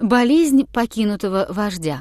Болезнь покинутого вождя.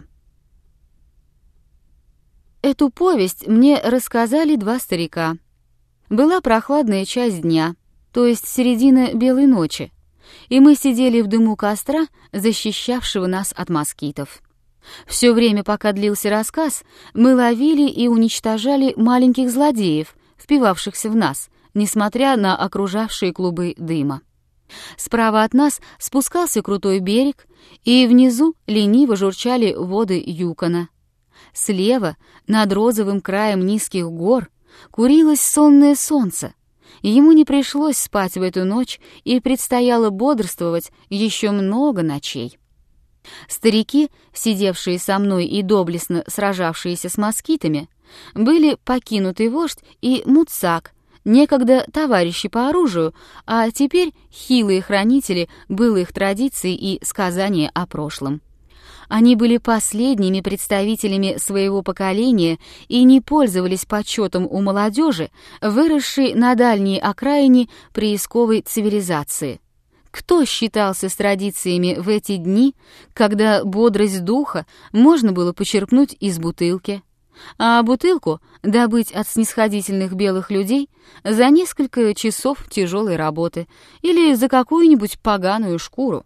Эту повесть мне рассказали два старика. Была прохладная часть дня, то есть середина белой ночи, и мы сидели в дыму костра, защищавшего нас от москитов. Все время, пока длился рассказ, мы ловили и уничтожали маленьких злодеев, впивавшихся в нас, несмотря на окружавшие клубы дыма. Справа от нас спускался крутой берег, и внизу лениво журчали воды Юкона. Слева, над розовым краем низких гор, курилось сонное солнце. Ему не пришлось спать в эту ночь, и предстояло бодрствовать еще много ночей. Старики, сидевшие со мной и доблестно сражавшиеся с москитами, были покинутый вождь и Муцак, некогда товарищи по оружию, а теперь хилые хранители былых традиций и сказания о прошлом. Они были последними представителями своего поколения и не пользовались почетом у молодежи, выросшей на дальней окраине приисковой цивилизации. Кто считался с традициями в эти дни, когда бодрость духа можно было почерпнуть из бутылки, а бутылку добыть от снисходительных белых людей за несколько часов тяжелой работы или за какую-нибудь поганую шкуру?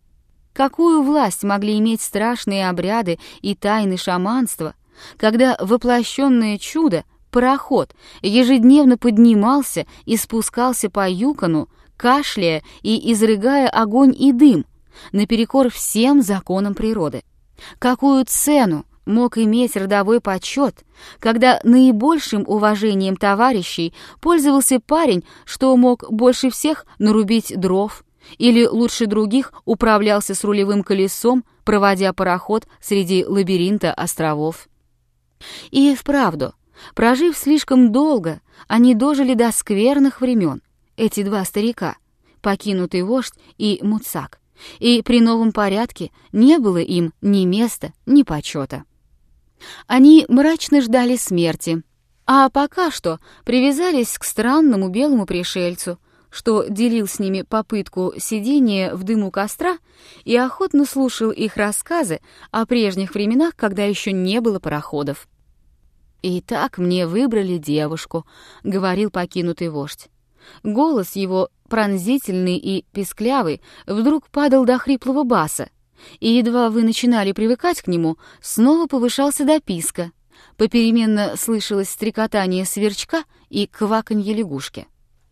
Какую власть могли иметь страшные обряды и тайны шаманства, когда воплощенное чудо, пароход, ежедневно поднимался и спускался по Юкону, кашляя и изрыгая огонь и дым, наперекор всем законам природы? Какую цену мог иметь родовой почет, когда наибольшим уважением товарищей пользовался парень, что мог больше всех нарубить дров, или лучше других управлялся с рулевым колесом, проводя пароход среди лабиринта островов? И вправду, прожив слишком долго, они дожили до скверных времен, эти два старика, покинутый вождь и Муцак, и при новом порядке не было им ни места, ни почета. Они мрачно ждали смерти, а пока что привязались к странному белому пришельцу, что делил с ними попытку сидения в дыму костра и охотно слушал их рассказы о прежних временах, когда еще не было пароходов. «И так мне выбрали девушку», — говорил покинутый вождь. Голос его, пронзительный и песклявый, вдруг падал до хриплого баса, и едва вы начинали привыкать к нему, снова повышался до писка. Попеременно слышалось стрекотание сверчка и кваканье лягушки.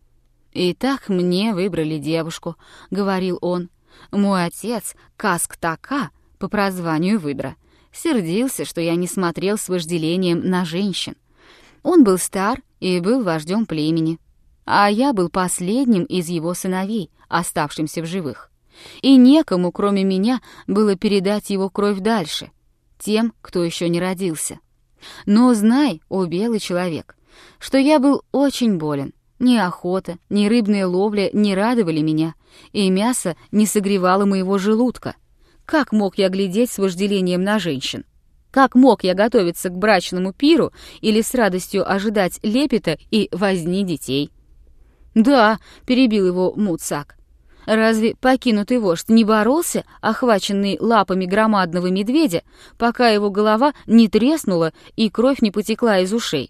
«И так мне выбрали девушку», — говорил он. «Мой отец, Каск-Така, по прозванию Выдра, сердился, что я не смотрел с вожделением на женщин. Он был стар и был вождем племени, а я был последним из его сыновей, оставшимся в живых. И некому, кроме меня, было передать его кровь дальше, тем, кто еще не родился. Но знай, о белый человек, что я был очень болен. Ни охота, ни рыбная ловля не радовали меня, и мясо не согревало моего желудка. Как мог я глядеть с вожделением на женщин? Как мог я готовиться к брачному пиру или с радостью ожидать лепета и возни детей?» «Да», — перебил его Муцак, — «разве покинутый вождь не боролся, охваченный лапами громадного медведя, пока его голова не треснула и кровь не потекла из ушей?»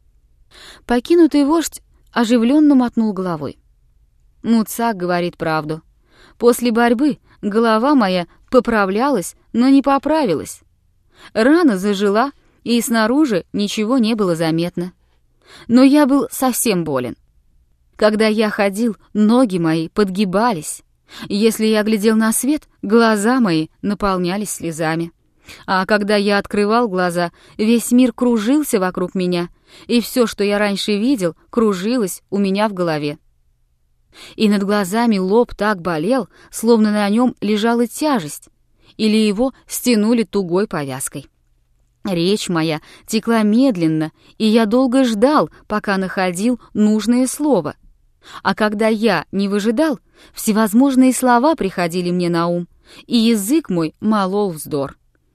Покинутый вождь оживленно мотнул головой. «Муцак говорит правду. После борьбы голова моя поправлялась, но не поправилась. Рана зажила, и снаружи ничего не было заметно. Но я был совсем болен. Когда я ходил, ноги мои подгибались. Если я глядел на свет, глаза мои наполнялись слезами. А когда я открывал глаза, весь мир кружился вокруг меня, и все, что я раньше видел, кружилось у меня в голове. И над глазами лоб так болел, словно на нем лежала тяжесть, или его стянули тугой повязкой. Речь моя текла медленно, и я долго ждал, пока находил нужное слово. А когда я не выжидал, всевозможные слова приходили мне на ум, и язык мой молол вздор.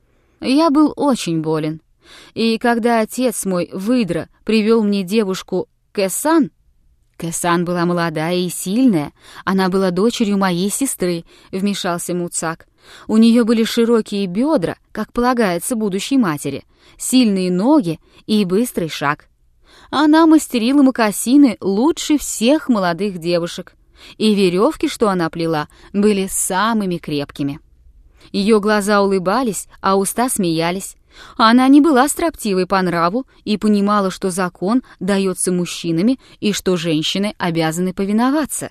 Я был очень болен, и когда отец мой, Выдра, привел мне девушку Кэсан, Кэсан была молодая и сильная, она была дочерью моей сестры, вмешался Муцак. У нее были широкие бедра, как полагается будущей матери, сильные ноги и быстрый шаг. Она мастерила мокасины лучше всех молодых девушек, и веревки, что она плела, были самыми крепкими. Ее глаза улыбались, а уста смеялись. Она не была строптивой по нраву и понимала, что закон дается мужчинами и что женщины обязаны повиноваться.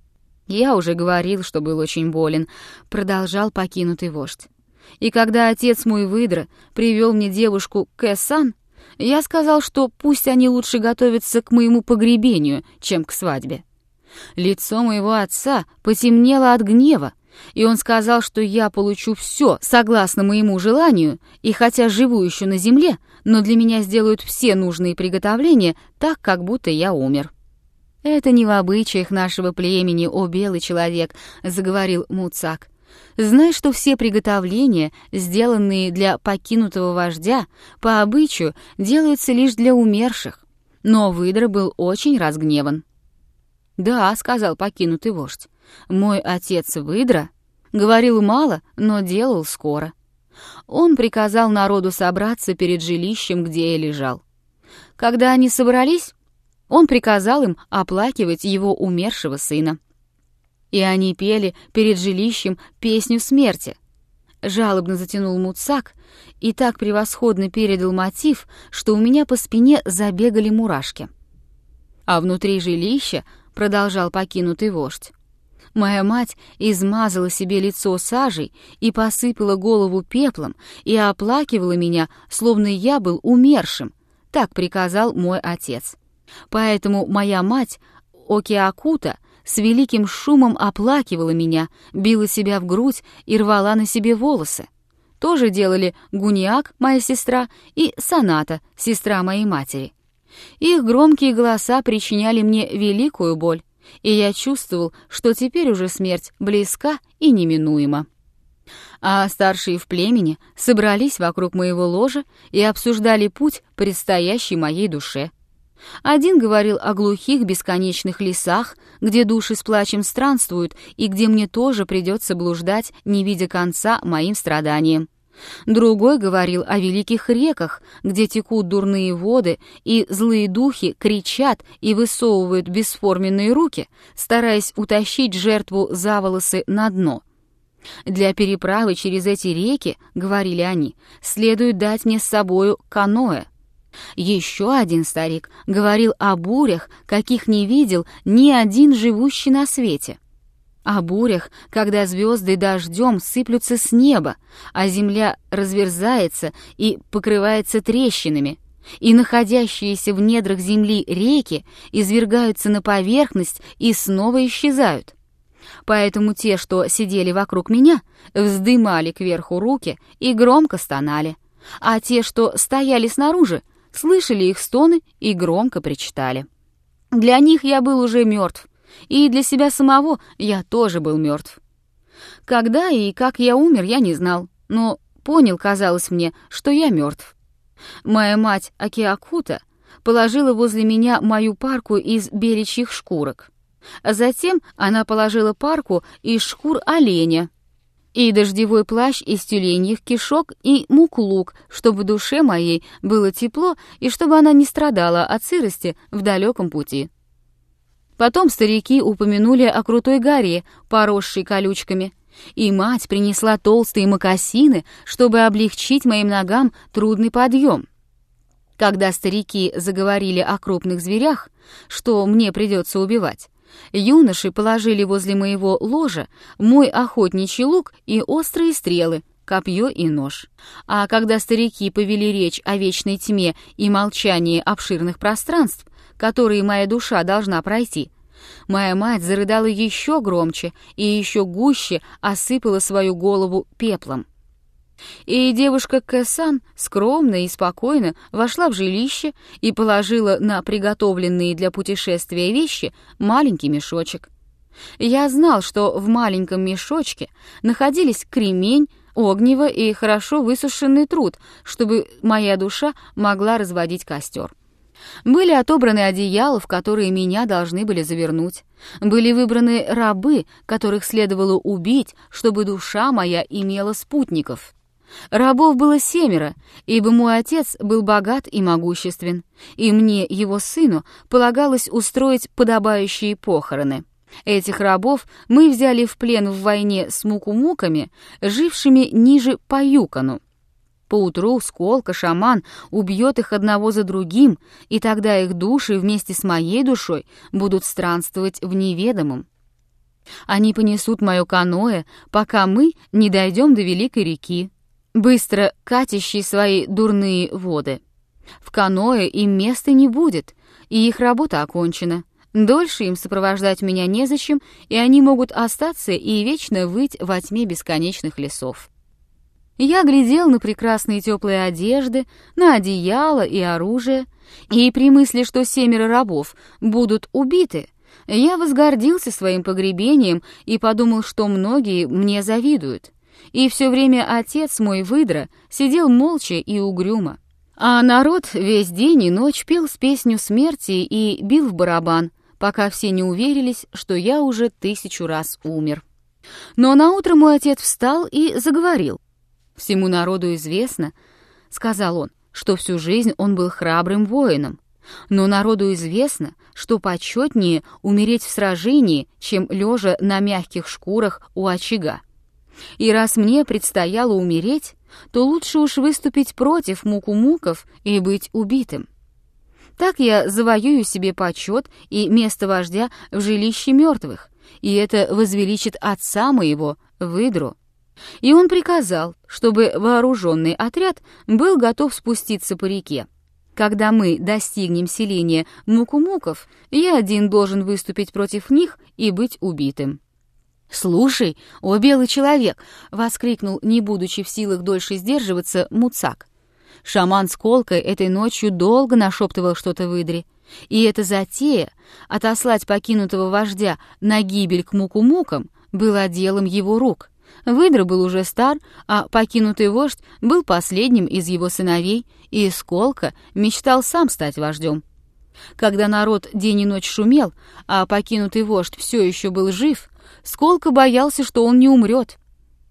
«Я уже говорил, что был очень болен», — продолжал покинутый вождь. «И когда отец мой выдра привел мне девушку Кэсан, я сказал, что пусть они лучше готовятся к моему погребению, чем к свадьбе. Лицо моего отца потемнело от гнева, и он сказал, что я получу все согласно моему желанию, и хотя живу еще на земле, но для меня сделают все нужные приготовления так, как будто я умер». «Это не в обычаях нашего племени, о белый человек», — заговорил Муцак. «Знай, что все приготовления, сделанные для покинутого вождя, по обычаю делаются лишь для умерших». Но выдра был очень разгневан. «Да», — сказал покинутый вождь, — «мой отец выдра говорил мало, но делал скоро. Он приказал народу собраться перед жилищем, где я лежал. Когда они собрались, он приказал им оплакивать его умершего сына. И они пели перед жилищем песню смерти». Жалобно затянул Муцак и так превосходно передал мотив, что у меня по спине забегали мурашки. А внутри жилища, продолжал покинутый вождь, моя мать измазала себе лицо сажей и посыпала голову пеплом и оплакивала меня, словно я был умершим. Так приказал мой отец. Поэтому моя мать, Океакута, с великим шумом оплакивала меня, била себя в грудь и рвала на себе волосы. Тоже делали Гуниак, моя сестра, и Саната, сестра моей матери. Их громкие голоса причиняли мне великую боль, и я чувствовал, что теперь уже смерть близка и неминуема. А старшие в племени собрались вокруг моего ложа и обсуждали путь, предстоящий моей душе. Один говорил о глухих бесконечных лесах, где души с плачем странствуют, и где мне тоже придется блуждать, не видя конца моим страданиям. Другой говорил о великих реках, где текут дурные воды, и злые духи кричат и высовывают бесформенные руки, стараясь утащить жертву за волосы на дно. «Для переправы через эти реки, — говорили они, — следует дать мне с собою каноэ». Еще один старик говорил о бурях, каких не видел ни один живущий на свете. О бурях, когда звезды дождем сыплются с неба, а земля разверзается и покрывается трещинами, и находящиеся в недрах земли реки извергаются на поверхность и снова исчезают. Поэтому те, что сидели вокруг меня, вздымали кверху руки и громко стонали, а те, что стояли снаружи, слышали их стоны и громко причитали. Для них я был уже мертв, и для себя самого я тоже был мертв. Когда и как я умер, я не знал, но понял, казалось мне, что я мертв. Моя мать Океакута положила возле меня мою парку из беличьих шкурок. А затем она положила парку из шкур оленя и дождевой плащ из тюленьих кишок и муклук, чтобы душе моей было тепло и чтобы она не страдала от сырости в далеком пути. Потом старики упомянули о крутой горе, поросшей колючками, и мать принесла толстые мокасины, чтобы облегчить моим ногам трудный подъем. Когда старики заговорили о крупных зверях, что мне придется убивать, юноши положили возле моего ложа мой охотничий лук и острые стрелы, копье и нож. А когда старики повели речь о вечной тьме и молчании обширных пространств, которые моя душа должна пройти, моя мать зарыдала еще громче и еще гуще осыпала свою голову пеплом. И девушка Кэсан скромно и спокойно вошла в жилище и положила на приготовленные для путешествия вещи маленький мешочек. Я знал, что в маленьком мешочке находились кремень, огниво и хорошо высушенный труд, чтобы моя душа могла разводить костер. Были отобраны одеяла, в которые меня должны были завернуть. Были выбраны рабы, которых следовало убить, чтобы душа моя имела спутников. Рабов было 7, ибо мой отец был богат и могуществен, и мне, его сыну, полагалось устроить подобающие похороны. Этих рабов мы взяли в плен в войне с мукумуками, жившими ниже по Юкону. Поутру Сколка, шаман, убьет их одного за другим, и тогда их души вместе с моей душой будут странствовать в неведомом. Они понесут мое каноэ, пока мы не дойдем до великой реки, быстро катящей свои дурные воды. В каноэ им места не будет, и их работа окончена. Дольше им сопровождать меня незачем, и они могут остаться и вечно выть во тьме бесконечных лесов. Я глядел на прекрасные теплые одежды, на одеяло и оружие, и при мысли, что 7 рабов будут убиты, я возгордился своим погребением и подумал, что многие мне завидуют. И все время отец мой, выдра, сидел молча и угрюмо. А народ весь день и ночь пел с песню смерти и бил в барабан, пока все не уверились, что я уже 1000 раз умер. Но наутро мой отец встал и заговорил. «Всему народу известно, — сказал он, — что всю жизнь он был храбрым воином. Но народу известно, что почетнее умереть в сражении, чем лежа на мягких шкурах у очага. И раз мне предстояло умереть, то лучше уж выступить против мукумуков и быть убитым. Так я завоюю себе почет и место вождя в жилище мертвых, и это возвеличит отца моего, выдру». И он приказал, чтобы вооруженный отряд был готов спуститься по реке. Когда мы достигнем селения мукумуков, я один должен выступить против них и быть убитым. «Слушай, о белый человек!» — воскликнул, не будучи в силах дольше сдерживаться, Муцак. Шаман Сколка этой ночью долго нашептывал что-то выдре, и эта затея — отослать покинутого вождя на гибель к мукумукам — была делом его рук. Выдра был уже стар, а покинутый вождь был последним из его сыновей, и Сколка мечтал сам стать вождем. Когда народ день и ночь шумел, а покинутый вождь все еще был жив, Сколка боялся, что он не умрет.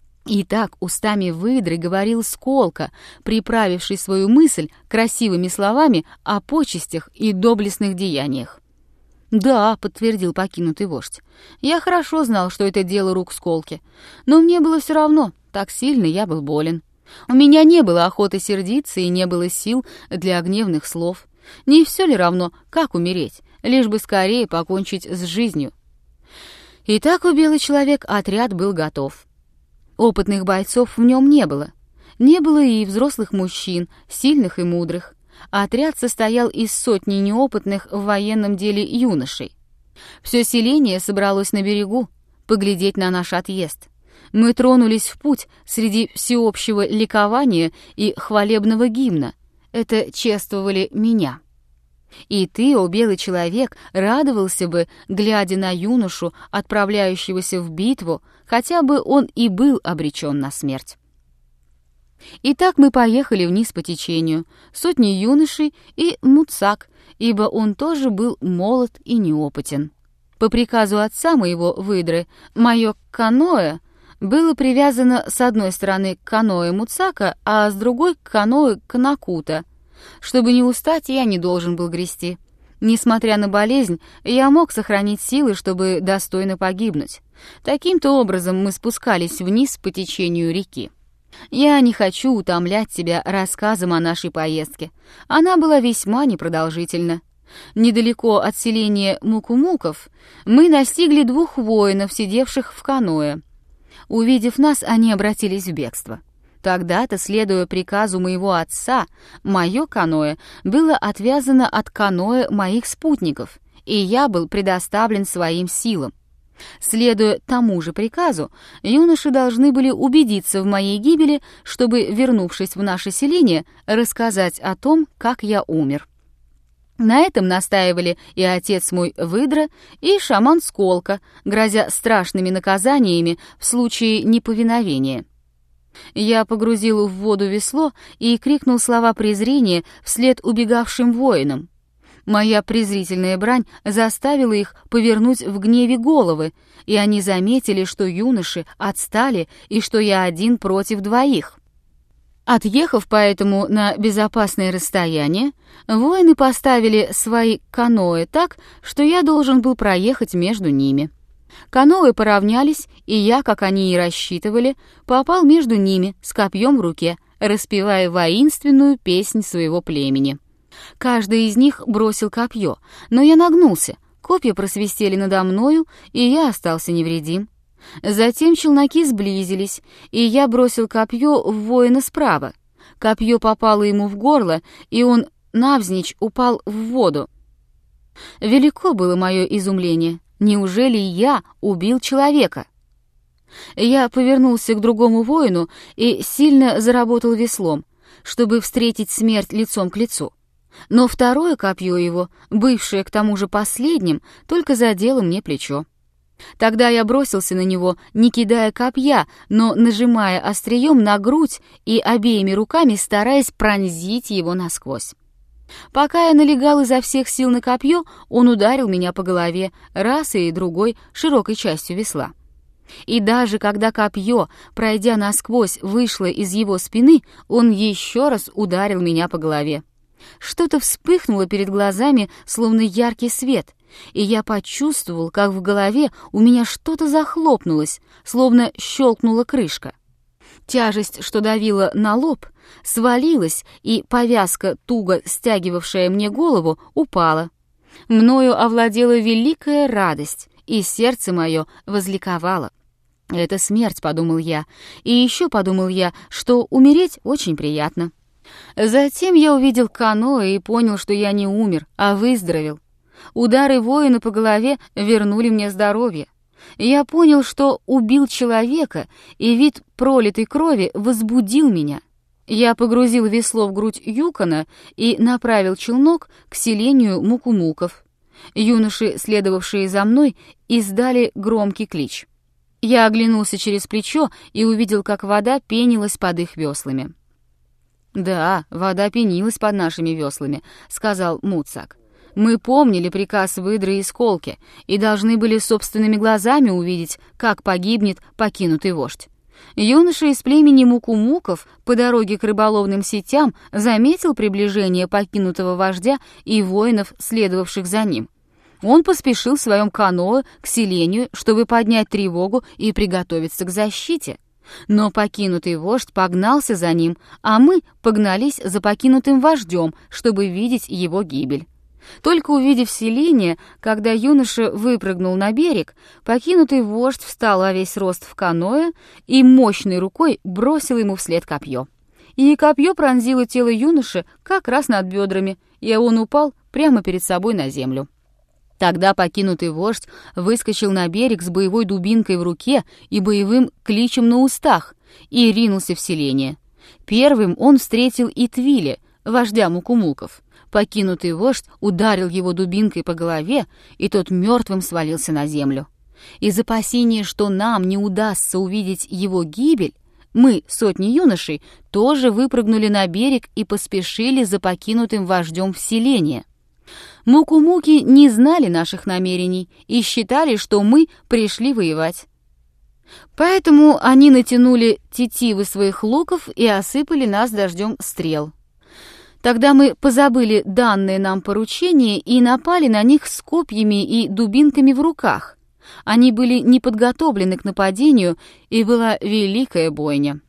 И так устами выдры говорил Сколка, приправивший свою мысль красивыми словами о почестях и доблестных деяниях. «Да», — подтвердил покинутый вождь, — «я хорошо знал, что это дело рук Сколки, но мне было все равно, так сильно я был болен. У меня не было охоты сердиться и не было сил для гневных слов. Не все ли равно, как умереть, лишь бы скорее покончить с жизнью?» Итак, у белый человек отряд был готов. Опытных бойцов в нем не было. Не было и взрослых мужчин, сильных и мудрых. Отряд состоял из сотни неопытных в военном деле юношей. Все селение собралось на берегу, поглядеть на наш отъезд. Мы тронулись в путь среди всеобщего ликования и хвалебного гимна. Это чествовали меня. И ты, о белый человек, радовался бы, глядя на юношу, отправляющегося в битву, хотя бы он и был обречен на смерть. Итак, мы поехали вниз по течению, сотни юношей и Муцак, ибо он тоже был молод и неопытен. По приказу отца моего, выдры, мое каноэ было привязано с одной стороны к каноэ Муцака, а с другой к каноэ Канакута. Чтобы не устать, я не должен был грести. Несмотря на болезнь, я мог сохранить силы, чтобы достойно погибнуть. Таким-то образом мы спускались вниз по течению реки. Я не хочу утомлять тебя рассказом о нашей поездке. Она была весьма непродолжительна. Недалеко от селения Мукумуков мы настигли 2 воинов, сидевших в каноэ. Увидев нас, они обратились в бегство. Тогда-то, следуя приказу моего отца, мое каноэ было отвязано от каноэ моих спутников, и я был предоставлен своим силам. Следуя тому же приказу, юноши должны были убедиться в моей гибели, чтобы, вернувшись в наше селение, рассказать о том, как я умер. На этом настаивали и отец мой Выдра, и шаман Сколка, грозя страшными наказаниями в случае неповиновения. Я погрузил в воду весло и крикнул слова презрения вслед убегавшим воинам. Моя презрительная брань заставила их повернуть в гневе головы, и они заметили, что юноши отстали и что я один против двоих. Отъехав поэтому на безопасное расстояние, воины поставили свои каноэ так, что я должен был проехать между ними. Каноэ поравнялись, и я, как они и рассчитывали, попал между ними с копьем в руке, распевая воинственную песнь своего племени. Каждый из них бросил копье, но я нагнулся, копья просвистели надо мною, и я остался невредим. Затем челноки сблизились, и я бросил копье в воина справа. Копье попало ему в горло, и он навзничь упал в воду. Велико было мое изумление. Неужели я убил человека? Я повернулся к другому воину и сильно заработал веслом, чтобы встретить смерть лицом к лицу. Но второе копье его, бывшее к тому же последним, только задело мне плечо. Тогда я бросился на него, не кидая копья, но нажимая острием на грудь и обеими руками стараясь пронзить его насквозь. Пока я налегал изо всех сил на копье, он ударил меня по голове раз и другой широкой частью весла. И даже когда копье, пройдя насквозь, вышло из его спины, он еще раз ударил меня по голове. Что-то вспыхнуло перед глазами, словно яркий свет, и я почувствовал, как в голове у меня что-то захлопнулось, словно щелкнула крышка. Тяжесть, что давила на лоб, свалилась, и повязка, туго стягивавшая мне голову, упала. Мною овладела великая радость, и сердце мое возликовало. «Это смерть», — подумал я, и еще подумал я, что умереть очень приятно. Затем я увидел каноэ и понял, что я не умер, а выздоровел. Удары воина по голове вернули мне здоровье. Я понял, что убил человека, и вид пролитой крови возбудил меня. Я погрузил весло в грудь Юкона и направил челнок к селению Мукумуков. Юноши, следовавшие за мной, издали громкий клич. Я оглянулся через плечо и увидел, как вода пенилась под их веслами. «Да, вода пенилась под нашими веслами», — сказал Муцак. «Мы помнили приказ выдры и сколки и должны были собственными глазами увидеть, как погибнет покинутый вождь. Юноша из племени Мукумуков по дороге к рыболовным сетям заметил приближение покинутого вождя и воинов, следовавших за ним. Он поспешил в своем каноэ к селению, чтобы поднять тревогу и приготовиться к защите. Но покинутый вождь погнался за ним, а мы погнались за покинутым вождем, чтобы видеть его гибель. Только увидев селение, когда юноша выпрыгнул на берег, покинутый вождь встал во весь рост в каноэ и мощной рукой бросил ему вслед копье. И копье пронзило тело юноши как раз над бедрами, и он упал прямо перед собой на землю. Тогда покинутый вождь выскочил на берег с боевой дубинкой в руке и боевым кличем на устах и ринулся в селение. Первым он встретил Итвиле, вождя Мукумуков. Покинутый вождь ударил его дубинкой по голове, и тот мертвым свалился на землю. Из опасения, что нам не удастся увидеть его гибель, мы, сотни юношей, тоже выпрыгнули на берег и поспешили за покинутым вождем в селение. Мукумуки не знали наших намерений и считали, что мы пришли воевать. Поэтому они натянули тетивы своих луков и осыпали нас дождем стрел. Тогда мы позабыли данное нам поручение и напали на них с копьями и дубинками в руках. Они были не подготовлены к нападению, и была великая бойня.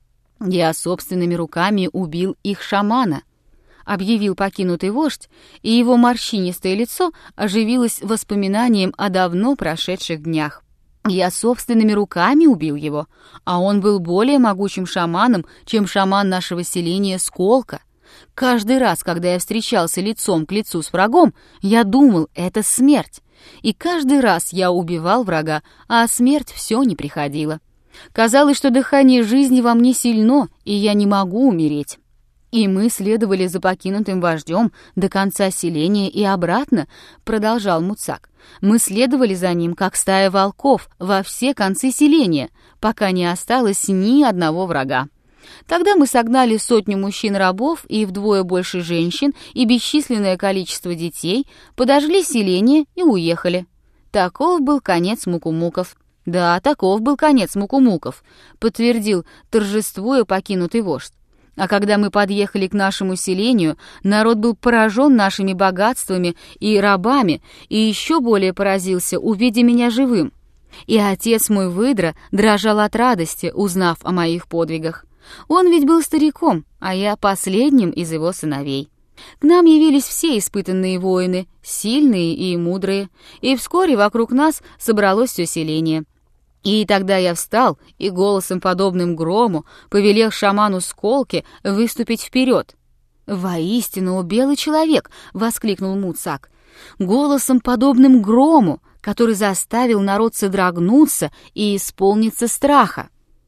Я собственными руками убил их шамана, объявил покинутый вождь, и его морщинистое лицо оживилось воспоминанием о давно прошедших днях. Я собственными руками убил его, а он был более могучим шаманом, чем шаман нашего селения Сколка. Каждый раз, когда я встречался лицом к лицу с врагом, я думал, это смерть. И каждый раз я убивал врага, а смерть все не приходила. Казалось, что дыхание жизни во мне сильно, и я не могу умереть. И мы следовали за покинутым вождем до конца селения и обратно, продолжал Муцак. Мы следовали за ним, как стая волков, во все концы селения, пока не осталось ни одного врага. Тогда мы согнали 100 мужчин-рабов и вдвое больше женщин и бесчисленное количество детей, подожгли селение и уехали. Таков был конец мукумуков. Да, таков был конец мукумуков, подтвердил, торжествуя покинутый вождь. А когда мы подъехали к нашему селению, народ был поражен нашими богатствами и рабами, и еще более поразился, увидя меня живым. И отец мой выдра дрожал от радости, узнав о моих подвигах. Он ведь был стариком, а я последним из его сыновей. К нам явились все испытанные воины, сильные и мудрые, и вскоре вокруг нас собралось все селение. И тогда я встал и голосом, подобным грому, повелел шаману Сколке выступить вперед. «Воистину, белый человек!» — воскликнул Муцак. «Голосом, подобным грому, который заставил народ содрогнуться и исполниться страха».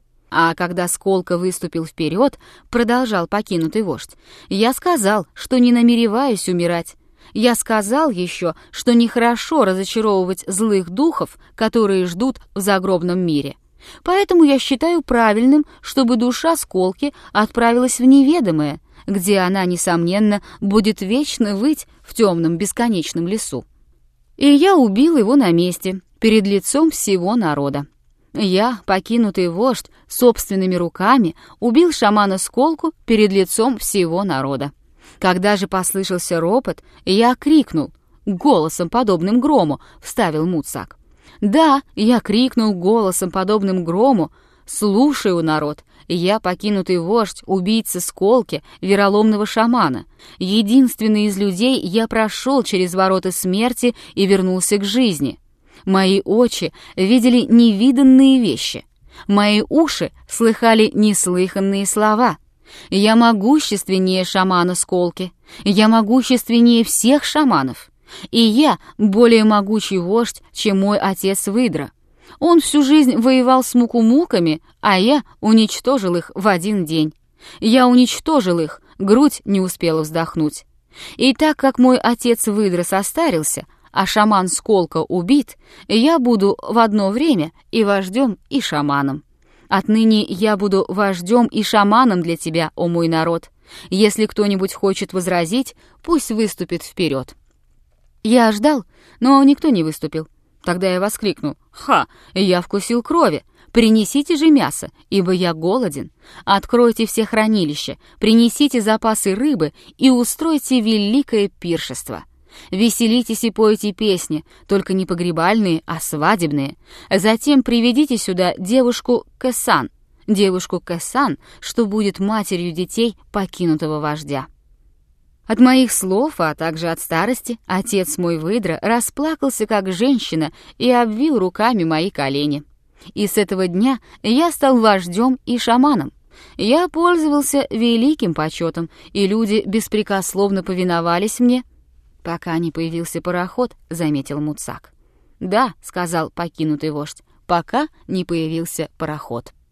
А когда Сколка выступил вперед, продолжал покинутый вождь, я сказал, что не намереваюсь умирать. Я сказал еще, что нехорошо разочаровывать злых духов, которые ждут в загробном мире. Поэтому я считаю правильным, чтобы душа Сколки отправилась в неведомое, где она, несомненно, будет вечно выть в темном бесконечном лесу. И я убил его на месте, перед лицом всего народа. Я, покинутый вождь, собственными руками убил шамана Сколку перед лицом всего народа. Когда же послышался ропот, я крикнул, голосом, подобным грому, вставил Муцак. Да, я крикнул голосом, подобным грому, слушаю, народ, я, покинутый вождь, убийца Сколки, вероломного шамана. Единственный из людей, я прошел через ворота смерти и вернулся к жизни. Мои очи видели невиданные вещи. Мои уши слыхали неслыханные слова. Я могущественнее шамана Сколки. Я могущественнее всех шаманов. И я более могучий вождь, чем мой отец Выдра. Он всю жизнь воевал с мукумуками, а я уничтожил их в один день. Я уничтожил их, грудь не успела вздохнуть. И так как мой отец Выдра состарился, а шаман Сколка убит, я буду в одно время и вождем, и шаманом. Отныне я буду вождем и шаманом для тебя, о мой народ. Если кто-нибудь хочет возразить, пусть выступит вперед». Я ждал, но никто не выступил. Тогда я воскликнул: «Ха, я вкусил крови! Принесите же мясо, ибо я голоден. Откройте все хранилища, принесите запасы рыбы и устройте великое пиршество. Веселитесь и пойте песни, только не погребальные, а свадебные. Затем приведите сюда девушку Кэсан, что будет матерью детей покинутого вождя». От моих слов, а также от старости, отец мой Выдра расплакался как женщина и обвил руками мои колени. И с этого дня я стал вождем и шаманом. Я пользовался великим почетом, и люди беспрекословно повиновались мне, пока не появился пароход, заметил Муцак. «Да», — сказал покинутый вождь, — «пока не появился пароход».